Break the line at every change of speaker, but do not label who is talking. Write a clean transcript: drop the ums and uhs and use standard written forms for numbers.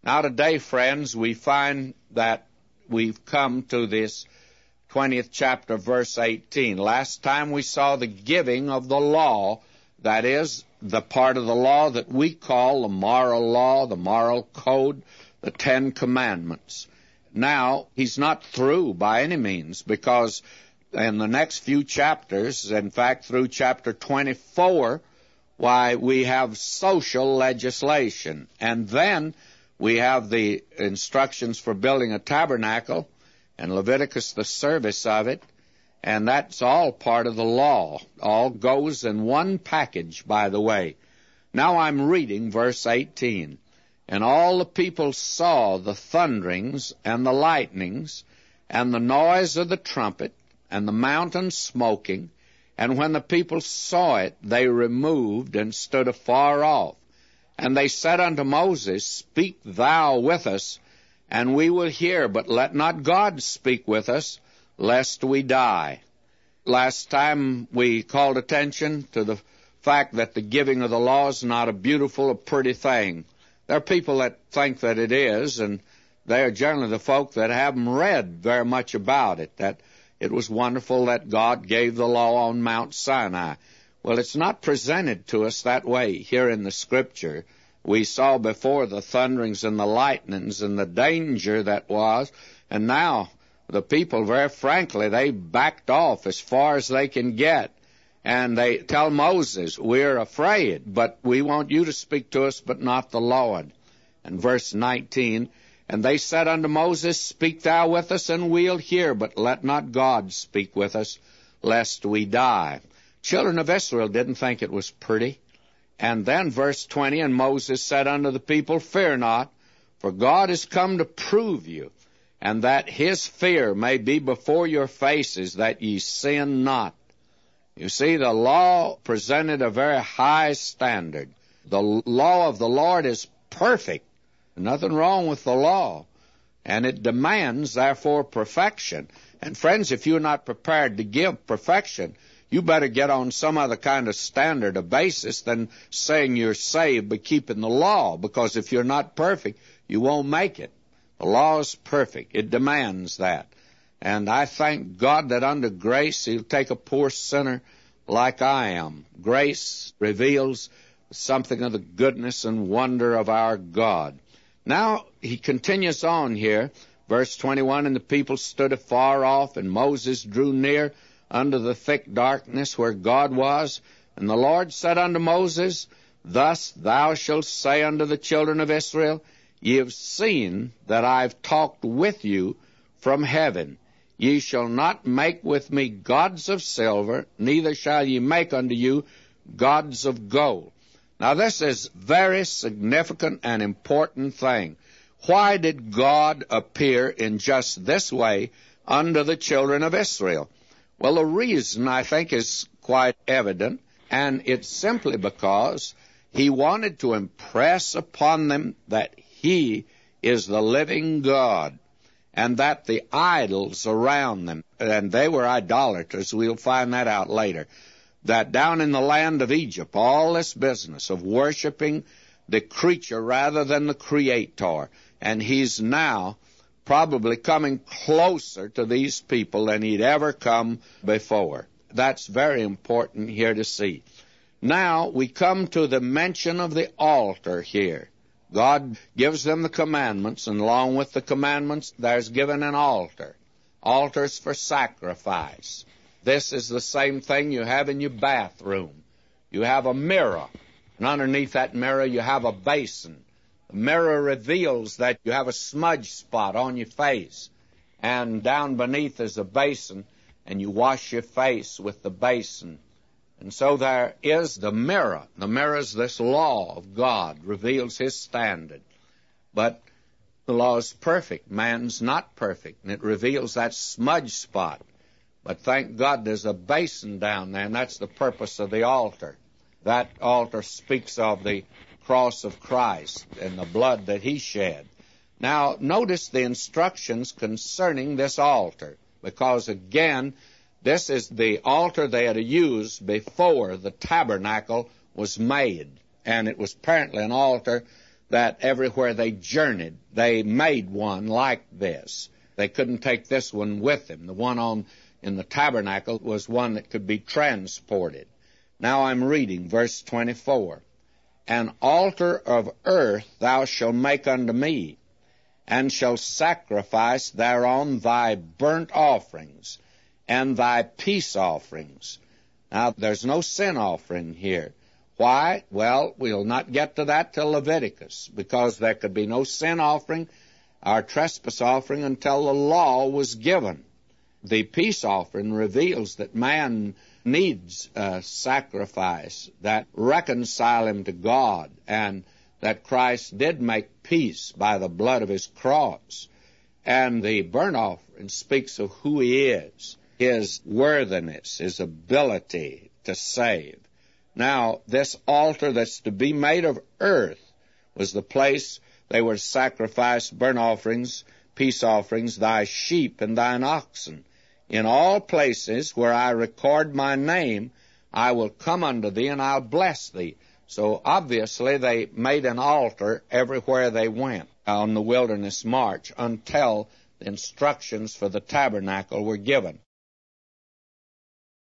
Now today, friends, we find that we've come to this 20th chapter, verse 18. Last time we saw the giving of the law, that is, the part of the law that we call the moral law, the moral code, the Ten Commandments. Now, he's not through by any means, because in the next few chapters, in fact, through chapter 24, why, we have social legislation. And then we have the instructions for building a tabernacle, and Leviticus, the service of it, and that's all part of the law. All goes in one package, by the way. Now I'm reading verse 18. And all the people saw the thunderings and the lightnings and the noise of the trumpet and the mountain smoking, and when the people saw it, they removed and stood afar off. And they said unto Moses, Speak thou with us, and we will hear, but let not God speak with us, lest we die. Last time we called attention to the fact that the giving of the law is not a beautiful, a pretty thing. There are people that think that it is, and they are generally the folk that haven't read very much about it, that it was wonderful that God gave the law on Mount Sinai. Well, it's not presented to us that way here in the Scripture. We saw before the thunderings and the lightnings and the danger that was, and now the people, very frankly, they backed off as far as they can get. And they tell Moses, We're afraid, but we want you to speak to us, but not the Lord. And verse 19, And they said unto Moses, Speak thou with us, and we'll hear, but let not God speak with us, lest we die. Children of Israel didn't think it was pretty. And then verse 20, And Moses said unto the people, Fear not, for God is come to prove you, and that his fear may be before your faces, that ye sin not. You see, the law presented a very high standard. The law of the Lord is perfect. Nothing wrong with the law. And it demands, therefore, perfection. And friends, if you're not prepared to give perfection, you better get on some other kind of standard, a basis, than saying you're saved but keeping the law. Because if you're not perfect, you won't make it. The law is perfect. It demands that. And I thank God that under grace, he'll take a poor sinner like I am. Grace reveals something of the goodness and wonder of our God. Now, he continues on here, verse 21, And the people stood afar off, and Moses drew near unto the thick darkness where God was. And the Lord said unto Moses, Thus thou shalt say unto the children of Israel, Ye have seen that I've talked with you from heaven. Ye shall not make with me gods of silver, neither shall ye make unto you gods of gold. Now this is very significant and important thing. Why did God appear in just this way unto the children of Israel? Well, the reason, I think, is quite evident, and it's simply because he wanted to impress upon them that he is the living God, and that the idols around them, and they were idolaters, we'll find that out later, that down in the land of Egypt, all this business of worshiping the creature rather than the Creator, and he's now probably coming closer to these people than he'd ever come before. That's very important here to see. Now we come to the mention of the altar here. God gives them the commandments, and along with the commandments, there's given an altar. Altars for sacrifice. This is the same thing you have in your bathroom. You have a mirror, and underneath that mirror you have a basin. The mirror reveals that you have a smudge spot on your face, and down beneath is a basin, and you wash your face with the basin. And so there is the mirror. The mirror is this law of God, reveals his standard. But the law is perfect. Man's not perfect, and it reveals that smudge spot. But thank God there's a basin down there, and that's the purpose of the altar. That altar speaks of the cross of Christ and the blood that he shed. Now, notice the instructions concerning this altar, because, again, this is the altar they had used before the tabernacle was made, and it was apparently an altar that everywhere they journeyed, they made one like this. They couldn't take this one with them. The one in the tabernacle was one that could be transported. Now I'm reading verse 24. An altar of earth thou shalt make unto me, and shalt sacrifice thereon thy burnt offerings and thy peace offerings. Now, there's no sin offering here. Why? Well, we'll not get to that till Leviticus, because there could be no sin offering or trespass offering until the law was given. The peace offering reveals that man needs a sacrifice that reconcile him to God, and that Christ did make peace by the blood of his cross. And the burnt offering speaks of who he is, his worthiness, his ability to save. Now, this altar that's to be made of earth was the place they were to sacrifice burnt offerings, peace offerings, thy sheep and thine oxen. In all places where I record my name, I will come unto thee, and I'll bless thee. So obviously they made an altar everywhere they went on the wilderness march until the instructions for the tabernacle were given.